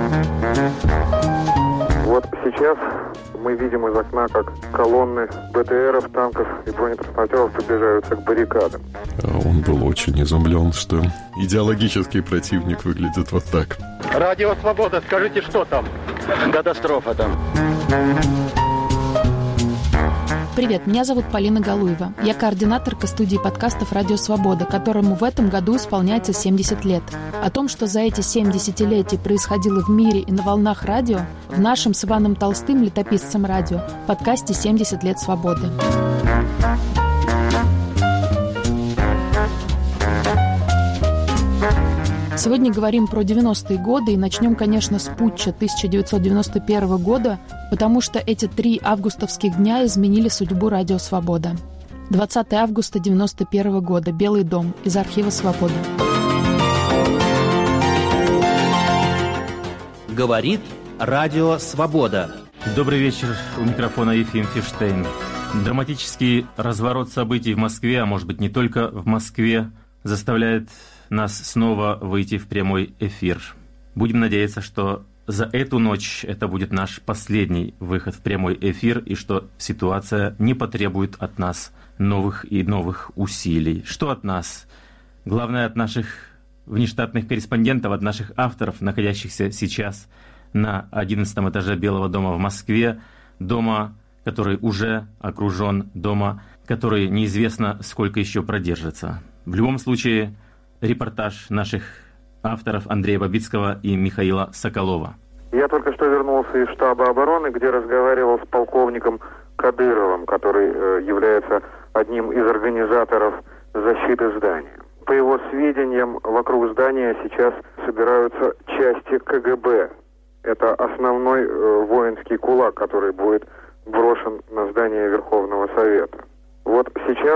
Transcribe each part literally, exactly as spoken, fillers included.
Вот сейчас мы видим из окна, как колонны БТРов, танков и бронетранспортеров приближаются к баррикадам. Он был очень изумлен, что идеологический противник выглядит вот так. Радио «Свобода», скажите, что там? Катастрофа там. Привет, меня зовут Полина Галуева. Я координаторка студии подкастов «Радио Свобода», которому в этом году исполняется семьдесят лет. О том, что за эти семь десятилетий происходило в мире и на волнах радио, в нашем с Иваном Толстым, летописцем радио, подкасте «семьдесят лет свободы». Сегодня говорим про девяностые годы и начнем, конечно, с путча тысяча девятьсот девяносто первого года, потому что эти три августовских дня изменили судьбу «Радио Свобода». двадцатого августа девяносто первого года. Белый дом. Из архива «Свобода». Говорит Радио Свобода. Добрый вечер. У микрофона Ефим Фиштейн. Драматический разворот событий в Москве, а может быть не только в Москве, заставляет нас снова выйти в прямой эфир. Будем надеяться, что за эту ночь это будет наш последний выход в прямой эфир и что ситуация не потребует от нас новых и новых усилий. Что от нас? Главное, от наших внештатных корреспондентов, от наших авторов, находящихся сейчас на одиннадцатом этаже Белого дома в Москве, дома, который уже окружен, дома, который неизвестно сколько еще продержится. В любом случае, репортаж наших авторов Андрея Бабицкого и Михаила Соколова. Я только что вернулся из штаба обороны, где разговаривал с полковником Кадыровым, который э, является одним из организаторов защиты здания. По его сведениям, вокруг здания сейчас собираются части КГБ. Это основной э, воинский кулак, который будет брошен на здание Верховного Совета. Вот сейчас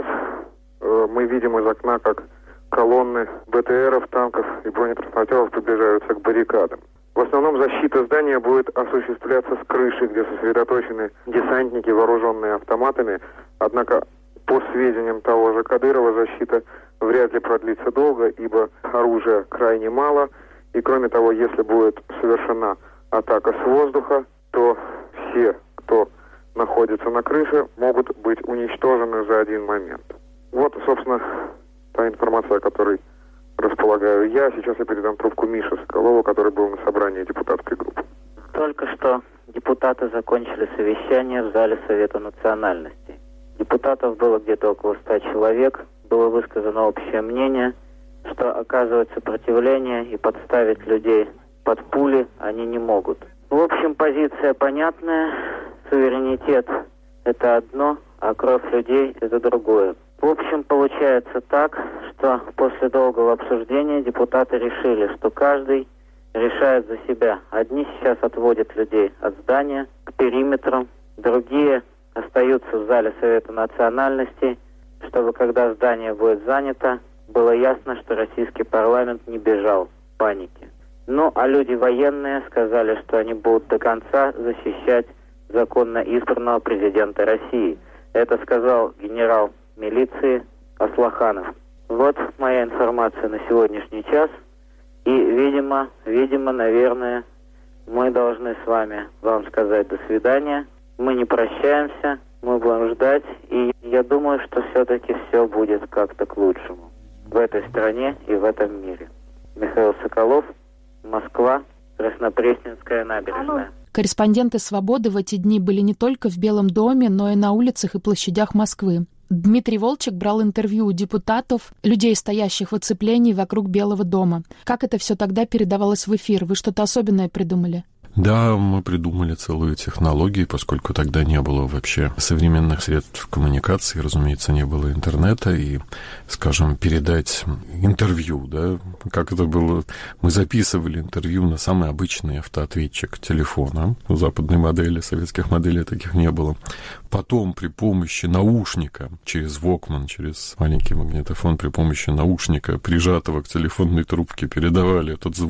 э, мы видим из окна, как колонны БТРов, танков и бронетранспортеров приближаются к баррикадам. В основном защита здания будет осуществляться с крыши, где сосредоточены десантники, вооруженные автоматами. Однако, по сведениям того же Кадырова, защита вряд ли продлится долго, ибо оружия крайне мало. И кроме того, если будет совершена атака с воздуха, то все, кто находится на крыше, могут быть уничтожены за один момент. Вот, собственно, та информация, о которой располагаю я. Сейчас я передам трубку Мише Соколову, который был на собрании депутатской группы. Только что депутаты закончили совещание в зале Совета национальностей. Депутатов было где-то около ста человек. Было высказано общее мнение, что оказывать сопротивление и подставить людей под пули они не могут. В общем, позиция понятная. Суверенитет – это одно, а кровь людей – это другое. В общем, получается так, что после долгого обсуждения депутаты решили, что каждый решает за себя. Одни сейчас отводят людей от здания к периметру, другие остаются в зале Совета национальностей, чтобы когда здание будет занято, было ясно, что российский парламент не бежал в панике. Ну, а люди военные сказали, что они будут до конца защищать законно избранного президента России. Это сказал генерал милиции Аслаханов. Вот моя информация на сегодняшний час. И, видимо, видимо, наверное, мы должны с вами вам сказать до свидания. Мы не прощаемся, мы будем ждать. И я думаю, что все-таки все будет как-то к лучшему в этой стране и в этом мире. Михаил Соколов, Москва, Краснопресненская набережная. Корреспонденты «Свободы» в эти дни были не только в Белом доме, но и на улицах и площадях Москвы. Дмитрий Волчек брал интервью у депутатов, людей, стоящих в оцеплении вокруг Белого дома. Как это все тогда передавалось в эфир? Вы что-то особенное придумали? Да, мы придумали целую технологию, поскольку тогда не было вообще современных средств коммуникации, разумеется, не было интернета, и, скажем, передать интервью, да, как это было, мы записывали интервью на самый обычный автоответчик телефона, западной модели, советских моделей таких не было. Потом при помощи наушника, через Walkman, через маленький магнитофон, при помощи наушника, прижатого к телефонной трубке, передавали этот звук.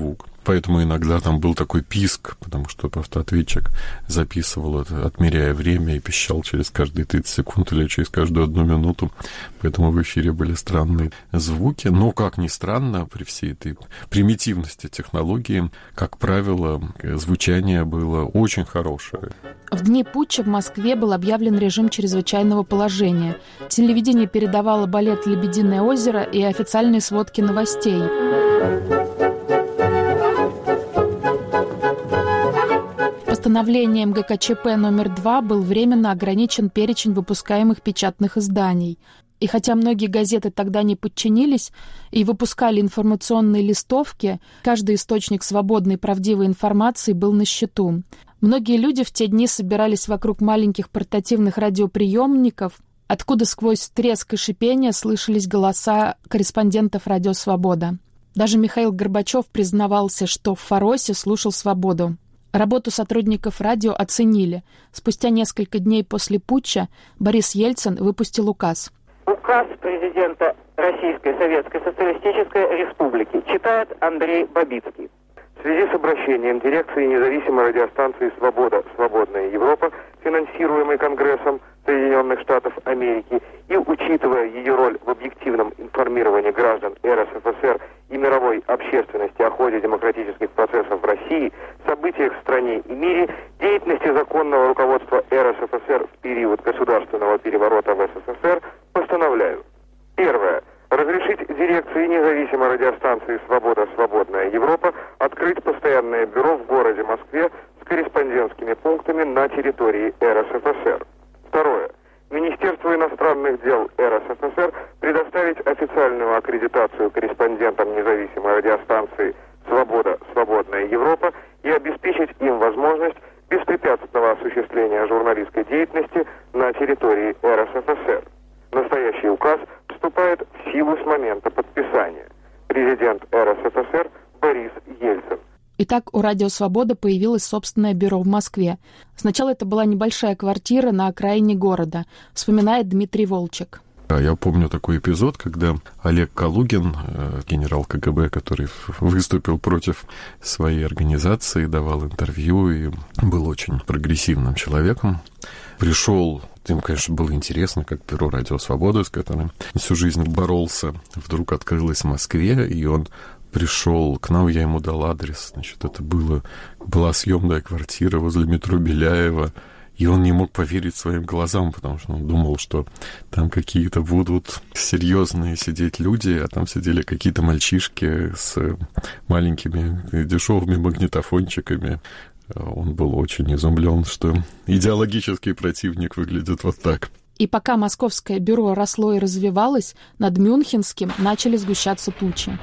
Поэтому иногда там был такой писк, потому что автоответчик записывал это, отмеряя время, и пищал через каждые тридцать секунд или через каждую одну минуту. Поэтому в эфире были странные звуки. Но, как ни странно, при всей этой примитивности технологии, как правило, звучание было очень хорошее. В дни путча в Москве был объявлен режим чрезвычайного положения. Телевидение передавало балет «Лебединое озеро» и официальные сводки новостей. Постановлением гэ ка че пэ номер два был временно ограничен перечень выпускаемых печатных изданий. И хотя многие газеты тогда не подчинились и выпускали информационные листовки, каждый источник свободной и правдивой информации был на счету. Многие люди в те дни собирались вокруг маленьких портативных радиоприемников, откуда сквозь треск и шипение слышались голоса корреспондентов «Радио Свобода». Даже Михаил Горбачев признавался, что в Фаросе слушал «Свободу». Работу сотрудников радио оценили. Спустя несколько дней после путча Борис Ельцин выпустил указ. Указ президента Российской Советской Социалистической Республики читает Андрей Бабицкий. В связи с обращением дирекции независимой радиостанции «Свобода. Свободная Европа», финансируемой Конгрессом Соединенных Штатов Америки, и учитывая ее роль в объективном информировании граждан эр эс эф эс эр и мировой общественности о ходе демократических процессов в России, событиях в стране и мире, деятельности законного руководства эр эс эф эс эр в период государственного переворота в эс эс эс эр, постановляю. Первое. Разрешить дирекции независимой радиостанции «Свобода. Свободная Европа» открыть постоянное бюро в городе Москве с корреспондентскими пунктами на территории эр эс эф эс эр. Второе. Министерству иностранных дел эр эс эф эс эр предоставить официальную аккредитацию корреспондентам независимой радиостанции «Свобода. Свободная Европа» и обеспечить им возможность беспрепятственного осуществления журналистской деятельности на территории эр эс эф эс эр. Настоящий указ вступает в силу с момента подписания. Президент эр эс эф эс эр Борис Ельцин. Итак, у «Радио Свобода» появилось собственное бюро в Москве. Сначала это была небольшая квартира на окраине города, вспоминает Дмитрий Волчек. Я помню такой эпизод, когда Олег Калугин, генерал ка гэ бэ, который выступил против своей организации, давал интервью и был очень прогрессивным человеком, пришел. Им, конечно, было интересно, как бюро «Радио Свобода», с которым всю жизнь боролся, вдруг открылось в Москве, и он пришел к нам, я ему дал адрес. Значит, это было, была съемная квартира возле метро Беляева, и он не мог поверить своим глазам, потому что он думал, что там какие-то будут серьезные сидеть люди, а там сидели какие-то мальчишки с маленькими дешевыми магнитофончиками. Он был очень изумлен, что идеологический противник выглядит вот так. И пока московское бюро росло и развивалось, над Мюнхенским начали сгущаться тучи.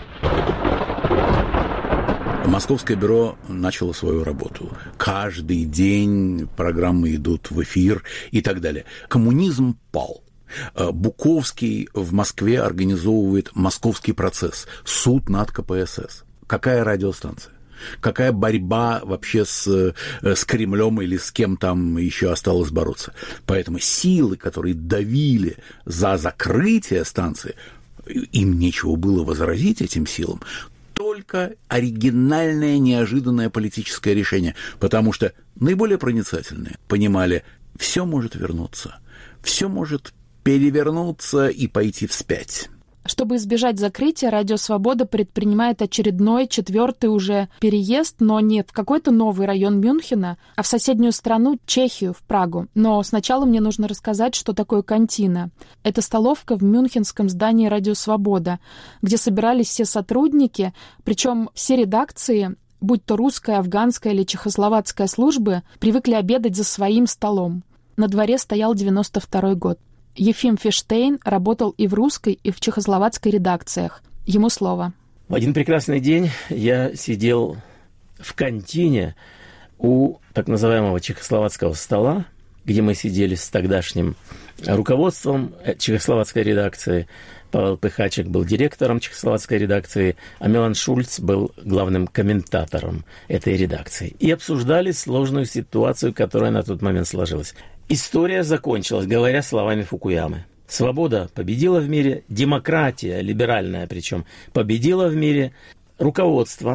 Московское бюро начало свою работу. Каждый день программы идут в эфир и так далее. Коммунизм пал. Буковский в Москве организовывает «Московский процесс», суд над ка пэ эс эс. Какая радиостанция? Какая борьба вообще с, с Кремлем или с кем там еще осталось бороться? Поэтому силы, которые давили за закрытие станции, им нечего было возразить этим силам, только оригинальное, неожиданное политическое решение, потому что наиболее проницательные понимали, все может вернуться, все может перевернуться и пойти вспять. Чтобы избежать закрытия, «Радио Свобода» предпринимает очередной, четвертый уже переезд, но не в какой-то новый район Мюнхена, а в соседнюю страну, Чехию, в Прагу. Но сначала мне нужно рассказать, что такое кантина. Это столовка в мюнхенском здании «Радио Свобода», где собирались все сотрудники, причем все редакции, будь то русская, афганская или чехословацкая службы, привыкли обедать за своим столом. На дворе стоял девяносто второй год. Ефим Фиштейн работал и в русской, и в чехословацкой редакциях. Ему слово. В один прекрасный день я сидел в кантине у так называемого чехословацкого стола, где мы сидели с тогдашним руководством чехословацкой редакции. Павел Пыхачек был директором чехословацкой редакции, а Милан Шульц был главным комментатором этой редакции. И обсуждали сложную ситуацию, которая на тот момент сложилась. История закончилась, говоря словами Фукуямы. Свобода победила в мире, демократия, либеральная причем, победила в мире. Руководство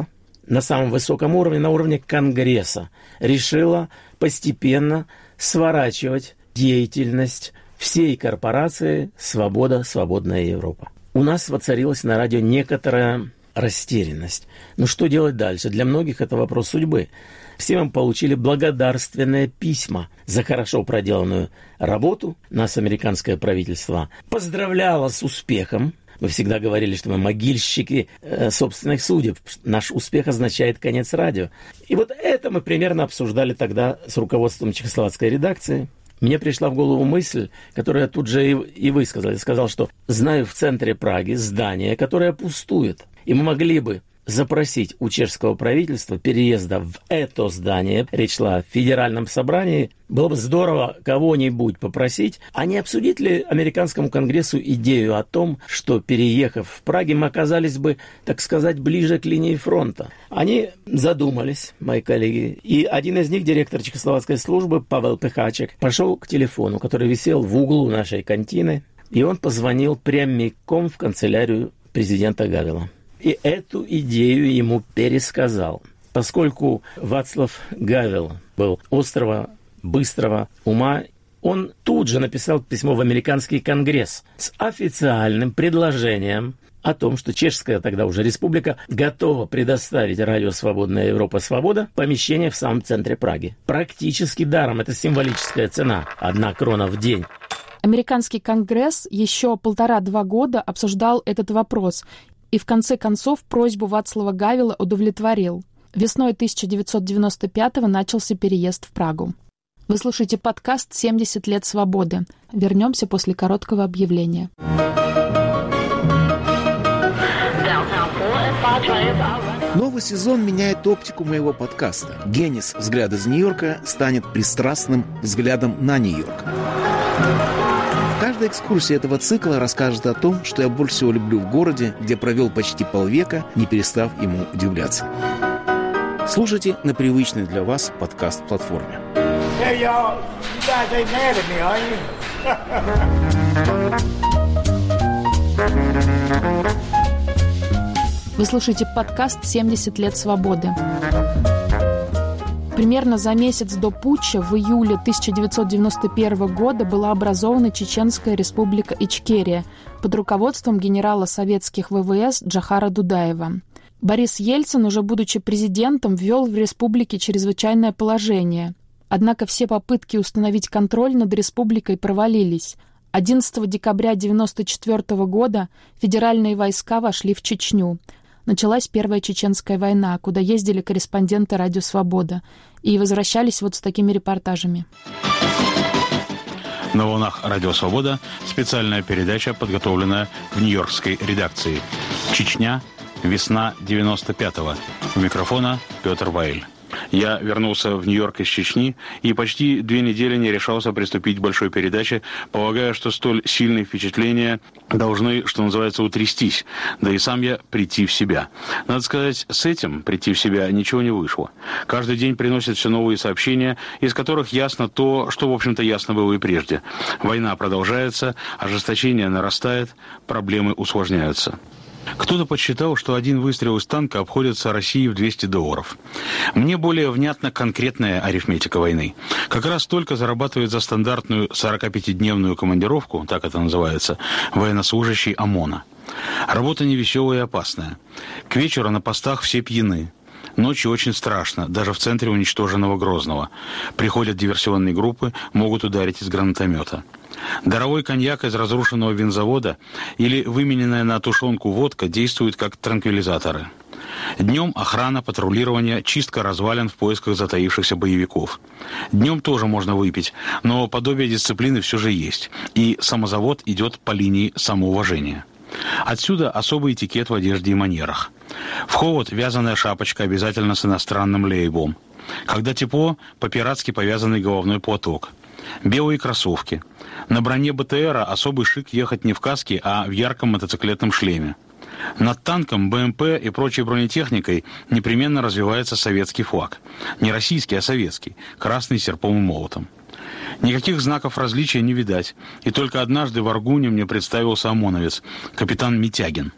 на самом высоком уровне, на уровне Конгресса, решила постепенно сворачивать деятельность всей корпорации «Свобода, свободная Европа». У нас воцарилась на радио некоторая растерянность. Ну что делать дальше? Для многих это вопрос судьбы. Все мы получили благодарственные письма за хорошо проделанную работу. Нас американское правительство поздравляло с успехом. Мы всегда говорили, что мы могильщики э, собственных судеб. Наш успех означает конец радио. И вот это мы примерно обсуждали тогда с руководством чехословацкой редакции. Мне пришла в голову мысль, которую я тут же и, и высказал. Я сказал, что знаю в центре Праги здание, которое пустует. И мы могли бы запросить у чешского правительства переезда в это здание. Речь шла о федеральном собрании. Было бы здорово кого-нибудь попросить, а не обсудить ли американскому конгрессу идею о том, что, переехав в Праге, мы оказались бы, так сказать, ближе к линии фронта. Они задумались, мои коллеги, и один из них, директор чехословацкой службы, Павел Пехачек, пошел к телефону, который висел в углу нашей кантины, и он позвонил прямиком в канцелярию президента Гавела. И эту идею ему пересказал. Поскольку Вацлав Гавел был острого, быстрого ума, он тут же написал письмо в американский конгресс с официальным предложением о том, что чешская тогда уже республика готова предоставить радио «Свободная Европа, Свобода» помещение в самом центре Праги. Практически даром. Это символическая цена. Одна крона в день. Американский конгресс еще полтора-два года обсуждал этот вопрос и в конце концов просьбу Вацлава Гавела удовлетворил. Весной тысяча девятьсот девяносто пятого начался переезд в Прагу. Вы слушаете подкаст «семьдесят лет свободы». Вернемся после короткого объявления. Новый сезон меняет оптику моего подкаста. Генис «Взгляд из Нью-Йорка» станет пристрастным взглядом на Нью-Йорк. Каждая экскурсия этого цикла расскажет о том, что я больше всего люблю в городе, где провел почти полвека, не перестав ему удивляться. Слушайте на привычной для вас подкаст-платформе. Hey, y'all, you guys ain't mad at me, are you? Вы слушаете подкаст «семьдесят лет свободы». Примерно за месяц до путча в июле тысяча девятьсот девяносто первого года была образована Чеченская республика Ичкерия под руководством генерала советских ВВС Джохара Дудаева. Борис Ельцин, уже будучи президентом, ввел в республике чрезвычайное положение. Однако все попытки установить контроль над республикой провалились. одиннадцатого декабря тысяча девятьсот девяносто четвёртого года федеральные войска вошли в Чечню. Началась Первая Чеченская война, куда ездили корреспонденты «Радио Свобода» и возвращались вот с такими репортажами. На волнах «Радио Свобода» специальная передача, подготовленная в нью-йоркской редакции. Чечня. Весна девяносто пятого. У микрофона Петр Вайль. Я вернулся в Нью-Йорк из Чечни и почти две недели не решался приступить к большой передаче, полагая, что столь сильные впечатления должны, что называется, утрястись, да и сам я прийти в себя. Надо сказать, с этим прийти в себя ничего не вышло. Каждый день приносят все новые сообщения, из которых ясно то, что, в общем-то, ясно было и прежде. Война продолжается, ожесточение нарастает, проблемы усложняются. Кто-то подсчитал, что один выстрел из танка обходится России в двести долларов. Мне более внятна конкретная арифметика войны. Как раз столько зарабатывает за стандартную сорокапятидневную командировку, так это называется, военнослужащий ОМОНа. Работа невеселая и опасная. К вечеру на постах все пьяны. Ночью очень страшно, даже в центре уничтоженного Грозного. Приходят диверсионные группы, могут ударить из гранатомета. Даровой коньяк из разрушенного винзавода или вымененная на тушенку водка действуют как транквилизаторы. Днем охрана, патрулирование, чистка развалин в поисках затаившихся боевиков. Днем тоже можно выпить, но подобие дисциплины все же есть, и самозавод идет по линии самоуважения. Отсюда особый этикет в одежде и манерах. В холод вязаная шапочка обязательно с иностранным лейблом. Когда тепло, по-пиратски повязанный головной платок. Белые кроссовки. На броне БТРа особый шик ехать не в каске, а в ярком мотоциклетном шлеме. Над танком, БМП и прочей бронетехникой непременно развивается советский флаг. Не российский, а советский. Красный с серпом и молотом. Никаких знаков различия не видать. И только однажды в Аргуне мне представился ОМОНовец, капитан Митягин.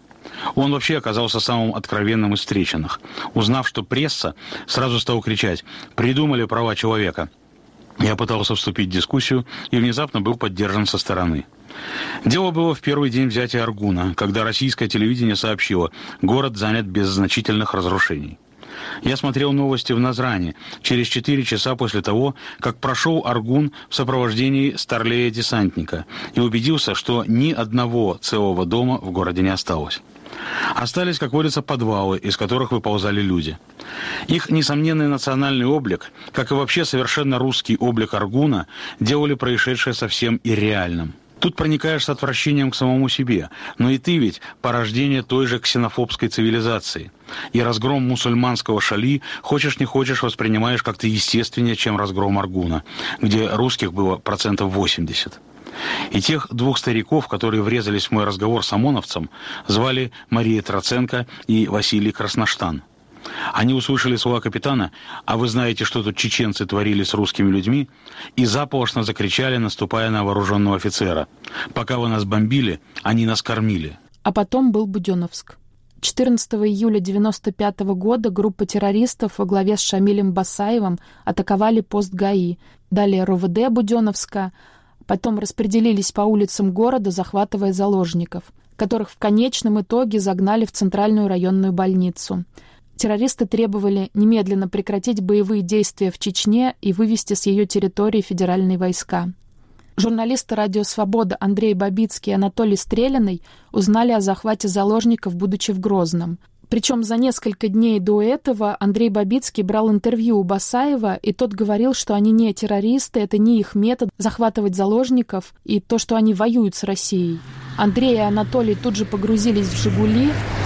Он вообще оказался самым откровенным из встреченных. Узнав, что пресса, сразу стал кричать: «Придумали права человека». Я пытался вступить в дискуссию и внезапно был поддержан со стороны. Дело было в первый день взятия Аргуна, когда российское телевидение сообщило: город занят без значительных разрушений. Я смотрел новости в Назране через четыре часа после того, как прошел Аргун в сопровождении старлея-десантника и убедился, что ни одного целого дома в городе не осталось. Остались, как водится, подвалы, из которых выползали люди. Их несомненный национальный облик, как и вообще совершенно русский облик Аргуна, делали происшедшее совсем ирреальным. Тут проникаешь с отвращением к самому себе, но и ты ведь порождение той же ксенофобской цивилизации. И разгром мусульманского Шали, хочешь не хочешь, воспринимаешь как-то естественнее, чем разгром Аргуна, где русских было процентов восемьдесят. И тех двух стариков, которые врезались в мой разговор с ОМОНовцем, звали Мария Троценко и Василий Красноштан. Они услышали слова капитана: «А вы знаете, что тут чеченцы творили с русскими людьми?» и заполошно закричали, наступая на вооруженного офицера: «Пока вы нас бомбили, они нас кормили». А потом был Буденновск. четырнадцатого июля девяносто пятого года группа террористов во главе с Шамилем Басаевым атаковали пост ГАИ, далее РОВД Буденновска, потом распределились по улицам города, захватывая заложников, которых в конечном итоге загнали в центральную районную больницу. Террористы требовали немедленно прекратить боевые действия в Чечне и вывести с ее территории федеральные войска. Журналисты «Радио Свобода» Андрей Бабицкий и Анатолий Стрелянный узнали о захвате заложников, будучи в Грозном. Причем за несколько дней до этого Андрей Бабицкий брал интервью у Басаева, и тот говорил, что они не террористы, это не их метод захватывать заложников, и то, что они воюют с Россией. Андрей и Анатолий тут же погрузились в «Жигули»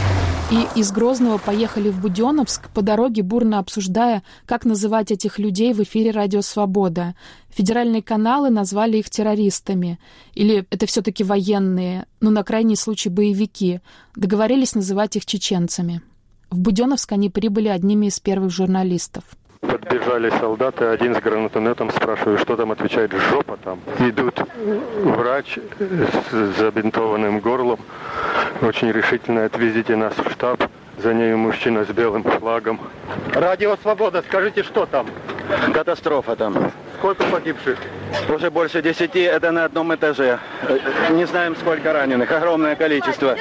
и из Грозного поехали в Буденновск, по дороге бурно обсуждая, как называть этих людей в эфире «Радио Свобода». Федеральные каналы назвали их террористами. Или это все-таки военные, ну, на крайний случай, боевики. Договорились называть их чеченцами. В Буденновск они прибыли одними из первых журналистов. Подбежали солдаты, один с гранатометом, спрашиваю, что там, отвечает: жопа там. Идут врач с забинтованным горлом, очень решительно: отвезите нас в штаб. За ней мужчина с белым флагом. Радио Свобода, скажите, что там? Катастрофа там. Сколько погибших? Уже больше десяти, это на одном этаже. Не знаем, сколько раненых, огромное количество.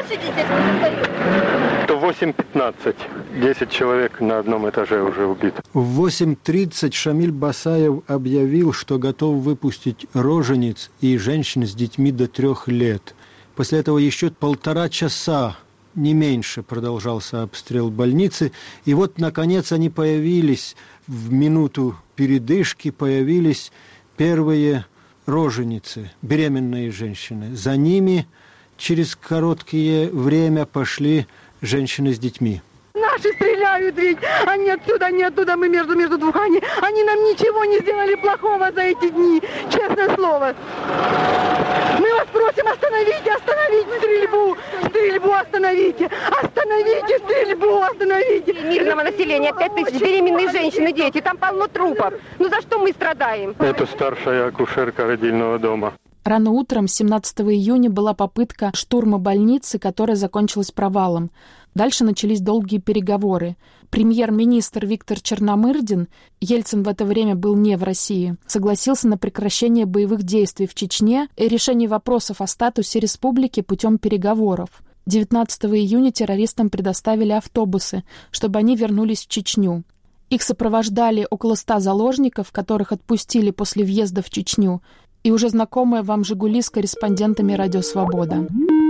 То восемь пятнадцать. десять человек на одном этаже уже убито. В восемь тридцать Шамиль Басаев объявил, что готов выпустить рожениц и женщин с детьми до трех лет. После этого еще полтора часа, не меньше, продолжался обстрел больницы. И вот, наконец, они появились, в минуту передышки появились первые роженицы, беременные женщины. За ними через короткое время пошли женщины с детьми. Наши стреляют ведь, они отсюда, они оттуда, мы между, между двух, они, они нам ничего не сделали плохого за эти дни, честное слово. Мы вас просим, остановите, остановите стрельбу, стрельбу остановите, остановите стрельбу, остановите. Мирного населения, пять тысяч, беременные женщины, дети, там полно трупов. Ну за что мы страдаем? Это старшая акушерка родильного дома. Рано утром, семнадцатого июня, была попытка штурма больницы, которая закончилась провалом. Дальше начались долгие переговоры. Премьер-министр Виктор Черномырдин, Ельцин в это время был не в России, согласился на прекращение боевых действий в Чечне и решение вопросов о статусе республики путем переговоров. девятнадцатого июня террористам предоставили автобусы, чтобы они вернулись в Чечню. Их сопровождали около ста заложников, которых отпустили после въезда в Чечню, и уже знакомая вам «Жигули» с корреспондентами «Радио Свобода».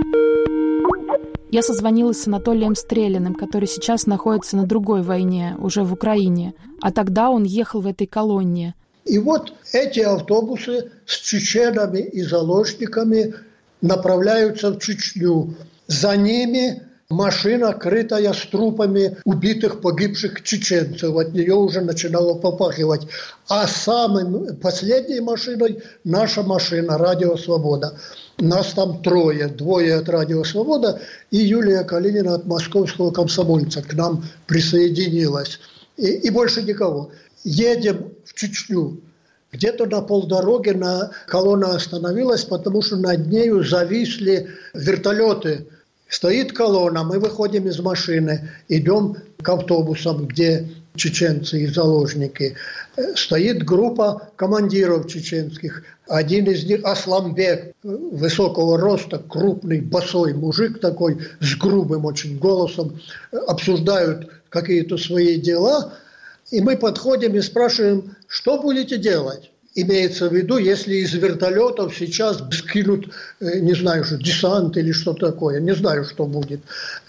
Я созвонилась с Анатолием Стрелянным, который сейчас находится на другой войне, уже в Украине. А тогда он ехал в этой колонне. И вот эти автобусы с чеченами и заложниками направляются в Чечню. За ними машина, крытая с трупами убитых, погибших чеченцев. От нее уже начинало попахивать. А самой последней машиной наша машина «Радио Свобода». Нас там трое. Двое от «Радио Свобода» и Юлия Калинина от «Московского комсомольца» к нам присоединилась. И, и больше никого. Едем в Чечню. Где-то на полдороги на колонна остановилась, потому что над нею зависли вертолеты. Стоит колонна, мы выходим из машины, идем к автобусам, где чеченцы и заложники. Стоит группа командиров чеченских. Один из них Асламбек, высокого роста, крупный, босой мужик такой, с грубым очень голосом. Обсуждают какие-то свои дела. И мы подходим и спрашиваем, что будете делать? Имеется в виду, если из вертолетов сейчас скинут, не знаю, что десант или что такое, не знаю, что будет.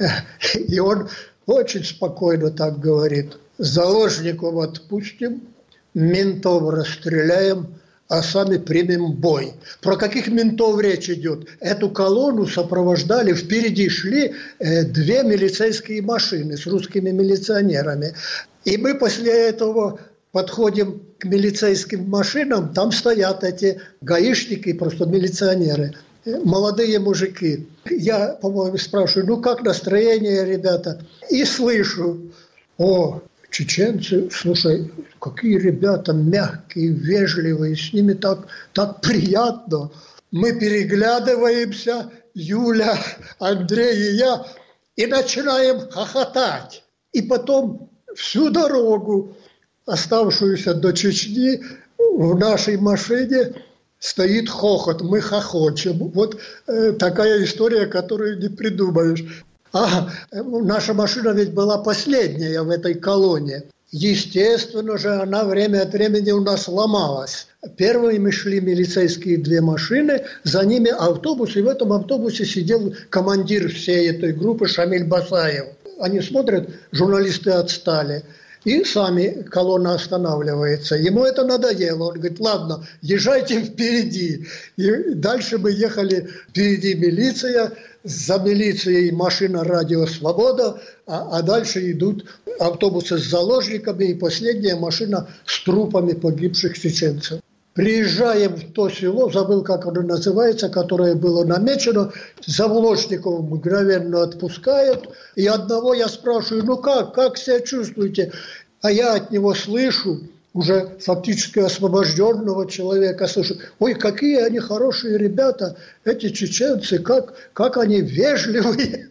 И он очень спокойно так говорит: заложников отпустим, ментов расстреляем, а сами примем бой. Про каких ментов речь идет? Эту колонну сопровождали, впереди шли две милицейские машины с русскими милиционерами. И мы после этого подходим к милицейским машинам, там стоят эти гаишники, просто милиционеры, молодые мужики. Я, по-моему, спрашиваю, ну как настроение, ребята? И слышу: о, чеченцы, слушай, какие ребята мягкие, вежливые, с ними так, так приятно. Мы переглядываемся, Юля, Андрей и я, и начинаем хохотать. И потом всю дорогу, оставшуюся до Чечни, в нашей машине стоит хохот, мы хохочем. Вот э, такая история, которую не придумаешь. А наша машина ведь была последняя в этой колонне. Естественно же, она время от времени у нас ломалась. Первыми шли милицейские две машины, за ними автобус, и в этом автобусе сидел командир всей этой группы Шамиль Басаев. Они смотрят, журналисты отстали. И сами колонна останавливается. Ему это надоело. Он говорит: ладно, езжайте впереди. И дальше мы ехали, впереди милиция, за милицией машина «Радио Свобода», а, а дальше идут автобусы с заложниками и последняя машина с трупами погибших чеченцев. Приезжаем в то село, забыл, как оно называется, которое было намечено, заложников мгновенно отпускают, и одного я спрашиваю: ну как, как себя чувствуете? А я от него слышу, уже фактически освобожденного человека, слышу: ой, какие они хорошие ребята, эти чеченцы, как, как они вежливые.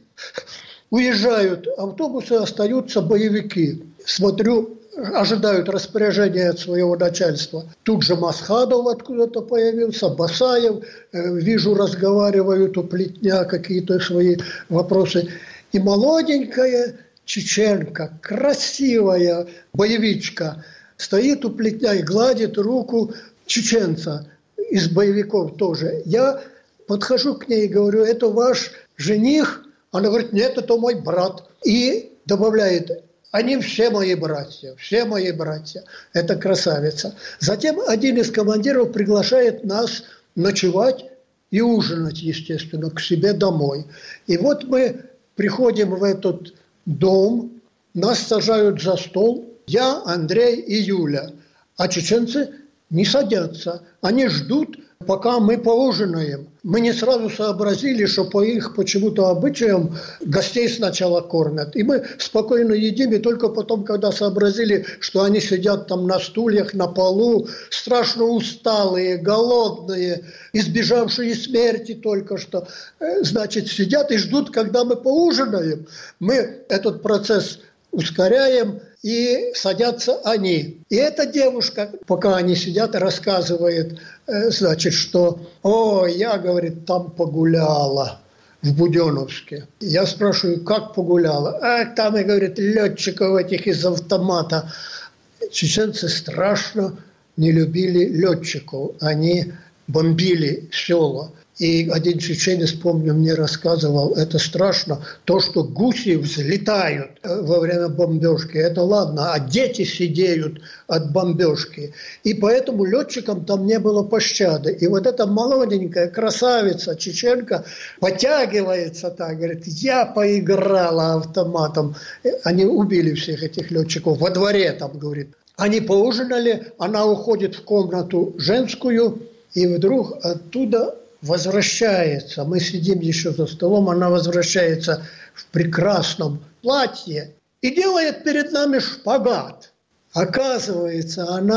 Уезжают автобусы, остаются боевики. Смотрю, ожидают распоряжения от своего начальства. Тут же Масхадов откуда-то появился, Басаев, вижу, разговаривают у плетня какие-то свои вопросы. И молоденькая чеченка, красивая боевичка, стоит у плетня и гладит руку чеченца, из боевиков тоже. Я подхожу к ней и говорю: это ваш жених? Она говорит: нет, это мой брат. И добавляет: они все мои братья, все мои братья. Это красавица. Затем один из командиров приглашает нас ночевать и ужинать, естественно, к себе домой. И вот мы приходим в этот дом, нас сажают за стол, я, Андрей и Юля. А чеченцы не садятся, они ждут, пока мы поужинаем. Мы не сразу сообразили, что по их почему-то обычаям гостей сначала кормят. И мы спокойно едим, и только потом, когда сообразили, что они сидят там на стульях, на полу, страшно усталые, голодные, избежавшие смерти только что, значит, сидят и ждут, когда мы поужинаем. Мы этот процесс ускоряем, и садятся они. И эта девушка, пока они сидят, рассказывает, значит, что «О, я, говорит, там погуляла в Буденновске». Я спрашиваю: как погуляла? А там, и говорит, летчиков этих из автомата. Чеченцы страшно не любили летчиков. Они бомбили села. И один чеченец, помню, мне рассказывал, это страшно, то, что гуси взлетают во время бомбежки, это ладно, а дети сидеют от бомбежки. И поэтому летчикам там не было пощады. И вот эта молоденькая красавица, чеченка, подтягивается так, говорит: я поиграла автоматом. Они убили всех этих летчиков во дворе, там, говорит. Они поужинали, она уходит в комнату женскую, и вдруг оттуда возвращается. Мы сидим еще за столом, она возвращается в прекрасном платье и делает перед нами шпагат. Оказывается, она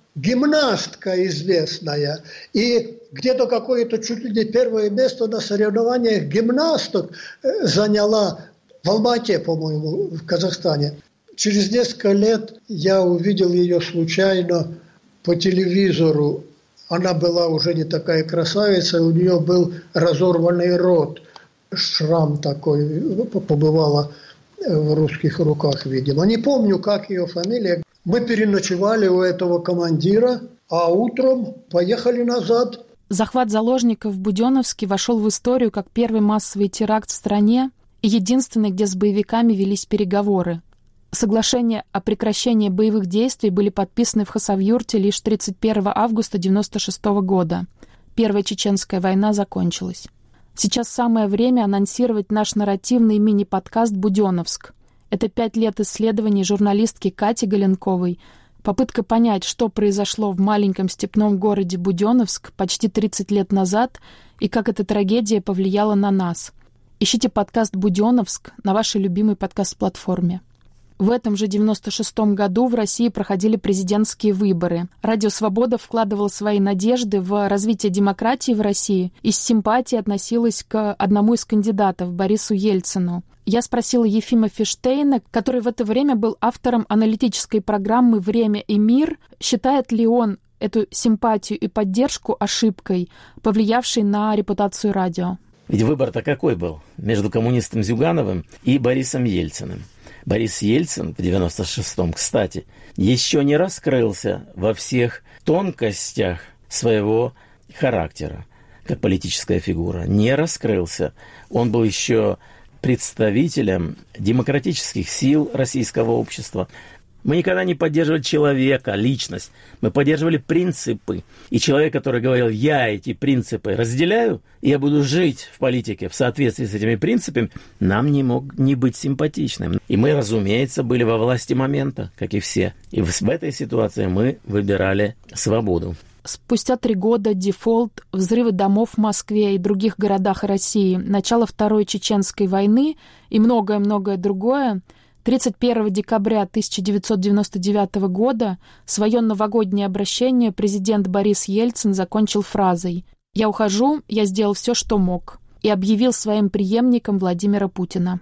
гимнастка известная. И где-то какое-то чуть ли не первое место на соревнованиях гимнасток заняла в Алмате, по-моему, в Казахстане. Через несколько лет я увидел ее случайно по телевизору. Она была уже не такая красавица, у нее был разорванный рот. Шрам такой, побывала в русских руках, видимо. Не помню, как ее фамилия. Мы переночевали у этого командира, а утром поехали назад. Захват заложников в Буденновске вошел в историю как первый массовый теракт в стране и единственный, где с боевиками велись переговоры. Соглашения о прекращении боевых действий были подписаны в Хасавюрте лишь тридцать первого августа девяносто шестого года. Первая чеченская война закончилась. Сейчас самое время анонсировать наш нарративный мини-подкаст «Буденновск». Это пять лет исследований журналистки Кати Галенковой, попытка понять, что произошло в маленьком степном городе Буденновск почти тридцать лет назад и как эта трагедия повлияла на нас. Ищите подкаст «Буденновск» на вашей любимой подкаст-платформе. В этом же девяносто шестом году в России проходили президентские выборы. Радио «Свобода» вкладывало свои надежды в развитие демократии в России и с симпатией относилась к одному из кандидатов, Борису Ельцину. Я спросила Ефима Фиштейна, который в это время был автором аналитической программы «Время и мир», считает ли он эту симпатию и поддержку ошибкой, повлиявшей на репутацию радио. Ведь выбор-то какой был? Между коммунистом Зюгановым и Борисом Ельциным. Борис Ельцин в девяносто шестом, кстати, еще не раскрылся во всех тонкостях своего характера, как политическая фигура. Не раскрылся. Он был еще представителем демократических сил российского общества. Мы никогда не поддерживали человека, личность. Мы поддерживали принципы. И человек, который говорил, я эти принципы разделяю, и я буду жить в политике в соответствии с этими принципами, нам не мог не быть симпатичным. И мы, разумеется, были во власти момента, как и все. И в этой ситуации мы выбирали свободу. Спустя три года дефолт, взрывы домов в Москве и других городах России, начало Второй Чеченской войны и многое-многое другое, тридцать первого декабря тысяча девятьсот девяносто девятого года свое новогоднее обращение президент Борис Ельцин закончил фразой «Я ухожу, я сделал все, что мог» и объявил своим преемником Владимира Путина.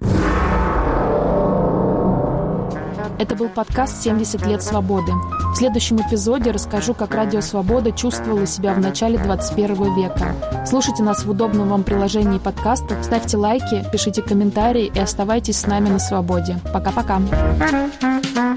Это был подкаст «семьдесят лет свободы». В следующем эпизоде расскажу, как Радио Свобода чувствовала себя в начале двадцать первого века. Слушайте нас в удобном вам приложении подкастов, ставьте лайки, пишите комментарии и оставайтесь с нами на свободе. Пока-пока.